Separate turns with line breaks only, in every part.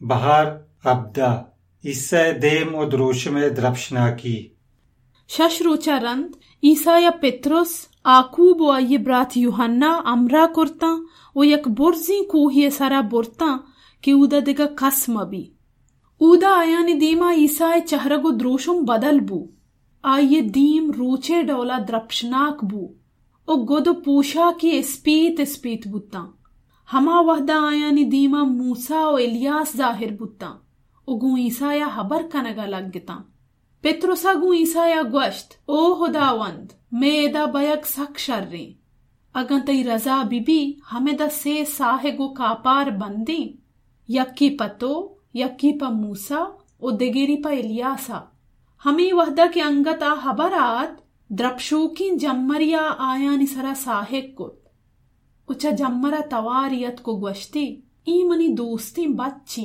Bahar abda ise dem o droshme drapshnaki.
Shashrucha rand Isaya Petrus Akub و ای برات یوحنا امرا کرتا و یک برزی کوهی سرا برتا که اودا دگا قسم بی. اودا آیانی دیما عیسای چهرگو دروشم بدل بو. آئی دیم روچے ڈولا درپشناک بو. او گدو پوشا کی اسپیت بوتا. ہما وحدا آیانی دیما موسیٰ و الیاس ظاہر بوتا. او گون عیسایا حبر کنگا لگتا. پتروسا گون عیسایا گوشت او خداوند میں ادا بیگ سک شر ریں. اگن تی رضا بی بی ہمیں دا سے ساہگو کاپار بندیں. یکی پتو یکی پا موسیٰ او دگیری پا الیاسا. ہمیں وحدہ کے انگتا حبرات درپشوکین جمریا آیانی سرا ساہگ کت. اچھا جمرہ تواریت کو گوشتی ای منی دوستیں بچیں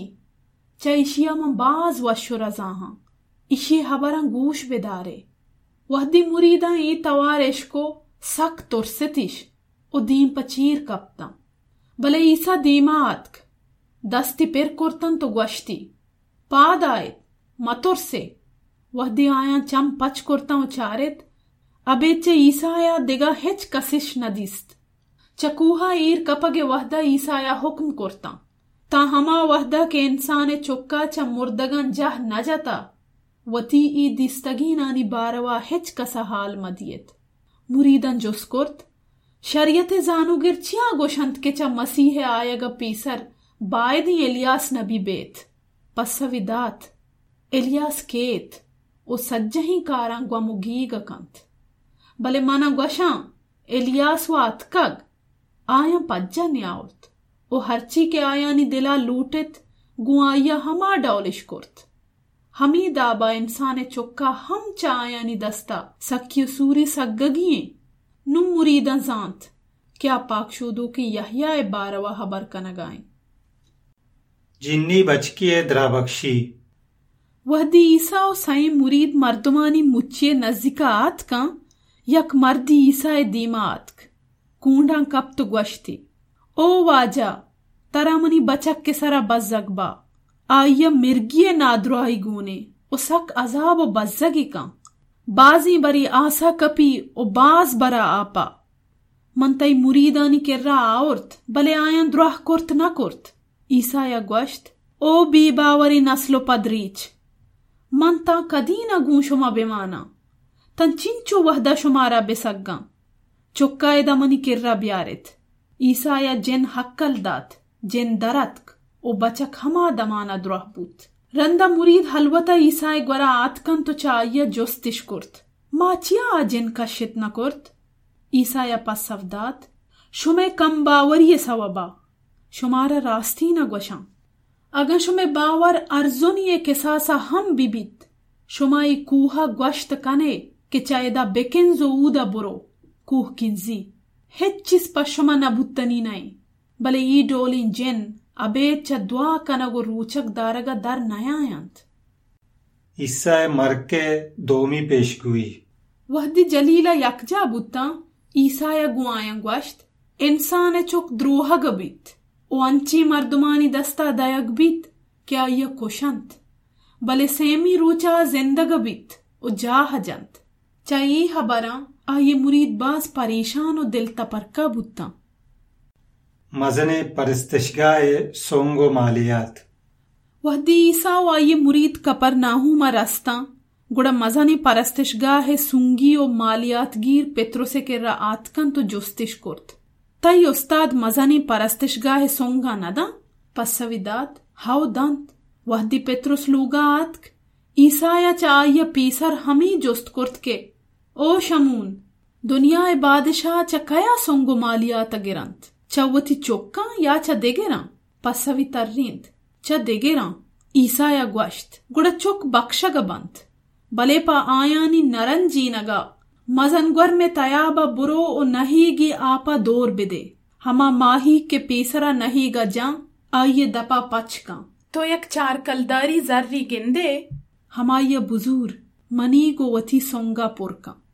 چایشیا من باز وشو رضاہاں اشی حبران گوش بدارے. وحدی مریداں ای توارش کو سک ترستش او دیم پچیر کپتا. بلے عیسیٰ دیما آتک دستی پر کرتن تو گوشتی پاد آئیت مطر سے. وحدی آیاں چم پچ کرتاں چارت ابیچے عیسیٰ آیا دگا ہچ کسش ندیست. چکوہا ایر کپگ وحدہ عیسیٰ آیا حکم کرتاں تا ہما وحدہ کے انسان چکا چا مردگان جہ نجتا وتی ای دیستگینانی باروا ہچ کسا حال مدیت. مریدن جس کرت شریعت زانوگر چیا گوشند کے چا مسیح آیا گا پیسر بائدی الیاس نبی بیت. پس سویدات الیاس کیت او سجہی کاران گوامگی گا کنت. بلے مانا گوشاں الیاس و اتکگ آیا پجا نیاورت او ہرچی کے آیانی دلا لوٹت گو آیا ہما ڈولش کرت. ہمی دابا انسان چکا ہم چا آیانی دستا سکی سوری سگگییں. نم مریدن زانت کیا پاک شودو کی یحییٰ باروا حبر کنگائیں.
جنی بچکی درابخشی
وحدی عیسیٰ و سائیں مرید مردمانی مچے نزدیکا آت کان یک مردی عیسیٰ دیما آتک کونڈاں کپ تو گوشتی او واجہ ترا منی بچک کے سرا بزگ با آئیا مرگی نادروائی گونے او سک عذاب و بزگی کان. بازی بری آسا کپی او باز برا آپا. من تی مریدانی کر را آورت بلے آیاں دراہ کرت نہ کرت. عیسیٰ گوشت او بی باوری نسل و پدریچ من تا کدی نہ گون شما بیمانا تن چنچو وحدہ شمارا بسگاں چکا ایدہ منی کر را بیارت. عیسیٰ جن حقل دات جن درتک او بچک ہما دمانا دراہ بوت. رندہ مرید حلوتا عیسیٰ گورا آتکن تو چاہیے جستش کرت ما چیا جن کشت نہ کرت. عیسیٰ پس سفدات شمے کم باوری سوابا شمارا راستی نہ گوشاں. اگر شمے باور ارزونی کساسا ہم بی بیت شمائی کوہا گوشت کنے کہ چایدہ بکنز و اودا برو کوہ کنزی ہچ چیز پا شما نبوتنی نائیں. بلے ای ڈولین جن ابیت چا دعا کنگو روچک دارگا در نیایند.
عیسیٰ مرکے دومی پیشگوئی
وحدی جلیلہ یکجا بوتا عیسیٰ گو آیاں گوشت انسان چک دروہگ بیت او انچی مردمانی دستا دیگ بیت کیا یہ کشند بلے سیمی روچا زندگ بیت او جاہ جند. چاہیے حبراں آئیے مرید باز پریشان و دل تپرکا بوتا.
مزن پرستشگاہ سونگ و مالیات
وحدی عیسیٰ و آئیے مرید کپر ناہوما رستاں گوڑا مزن پرستشگاہ سونگی و مالیات گیر پتروسے کے را آتکن تو جستش کرت. تای استاد مزن پرستشگاہ سونگا ندا پس سویدات ہاو دانت. وحدی پتروس لوگا آتک عیسیٰ چا آئیے پیسر ہمیں جست کرت کے او شمون دنیا بادشاہ چا کیا سونگو مالیات گرانت چا وتی چوکاں یا چا دگراں. پس سوی ترریند چا دگراں. عیسیٰ گوشت گوڑا چوک بخشگ بند بلے پا آیانی نرنجی نگا مزنگر میں تیابا برو و نہی گی آپا دور بدے ہما ماہی کے پیسرا نہی گا جاں آئیے دپا پچکاں تو یک چار کلداری ذری گندے ہما یہ بزور منی گو وتی سونگا پورکاں.